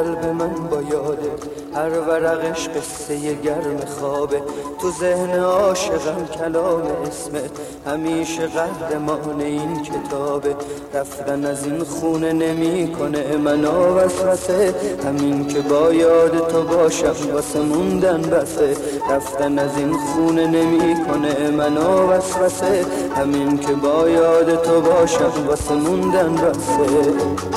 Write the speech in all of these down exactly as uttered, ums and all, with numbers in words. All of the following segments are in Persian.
قلب من با یاده، هر ورقش قصه گرم خوابه. تو ذهن عاشقم کلام اسمت، همیشه قهرمان این کتابه. رفتن از این خونه نمی کنه منو وسوسه، همین که با یاد تو باشم واسه موندن بسه. رفتن از این خونه نمی کنه منو وسوسه، همین که با یاد تو باشم واسه موندن بسه.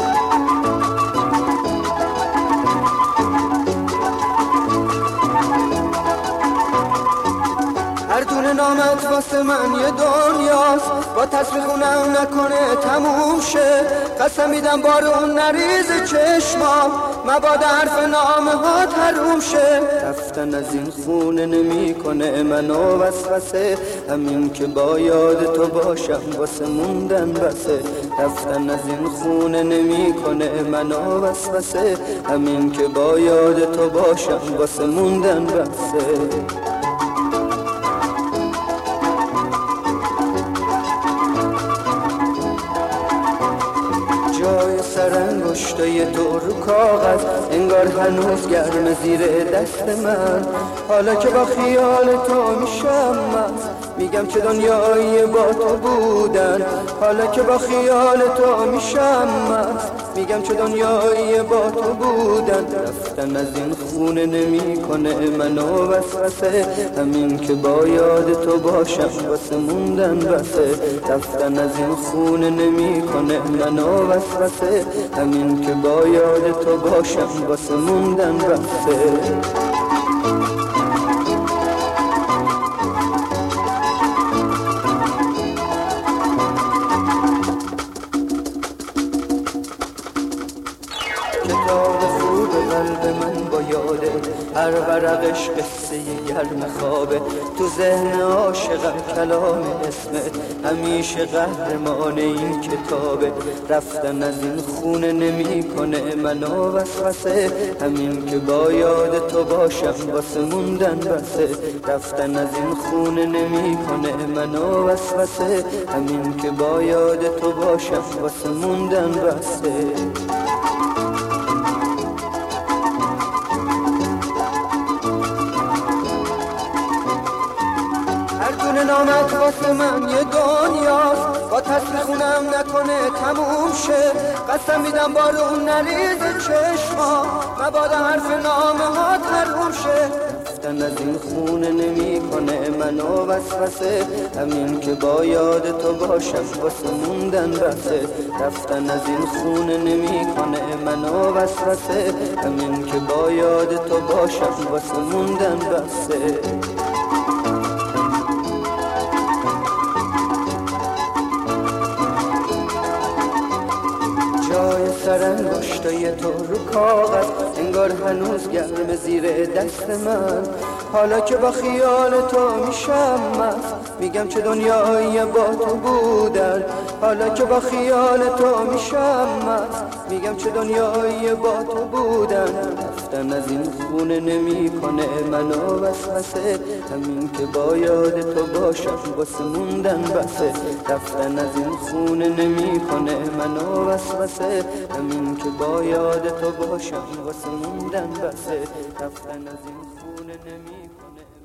هر دونه نامت واسه من یه دنیاست، با تصریح خونم نکنه تموم شه. قسم میدم بارون نریز چشمام، مبادا حرف نامه ها تروم شه. رفتن از این خونه نمی کنه منو وسوسه، همین که با یاد تو باشم واسه موندن بسه. رفتن از این خونه نمی کنه منو وسوسه، همین که با یاد تو باشم واسه موندن بسه. جای سرانگشتای تو رو کاغذ، انگار هنوز گرم زیر دست من. حالا که با خیال تو میشم مست، میگم چه دنیایی با تو بودن. حالا که با خیال تو میشم مست، میگم چه دنیایی با تو بودن. رفتن از این خونه نمی کنه منو وسوسه، همین که با یاد تو باشم واسه موندن بسه. رفتن از این خونه نمی کنه منو وسوسه، همین که با یاد تو باشم واسه موندن بسه. کتاب خوب قلب من با یاده، هر ورقش قصه گرم خوابه. تو ذهن عاشقم کلام اسمت، همیشه قهرمان این کتابه. رفتن از این خونه نمی کنه منو وسوسه، همین که با یاد تو باشم واسه موندن بسه. رفتن از این خونه نمی کنه منو وسوسه، همین که با یاد تو باشم واسه موندن بسه. نامت واسه من یه دنیاست، با تصریح خونم نکنه تموم شه. قسم میدم بارون نریز چشما، مبادا حرف نامه ها تروم شه. رفتن از این خونه نمی کنه منو وسوسه، همین که با یاد تو باشم واسه موندن بسه. رفتن از این خونه نمی کنه منو وسوسه، همین که با یاد تو باشم واسه موندن بسه. جای سرانگشتای تو رو کاغذ، انگار هنوز گرم زیر دست من. حالا که با خیال تو میشم مست، میگم چه دنیایی با تو بودن. حالا که با خیال تو میشم مست، میگم چه دنیایی با تو بودن. رفتن از این خونه نمی کنه منو وسوسه، همین که با یاد تو باشم واسه موندن بسه. رفتن از این خونه نمی کنه منو وسوسه، همین که با یاد تو باشم واسه موندن بسه. رفتن از این خونه نمی کنه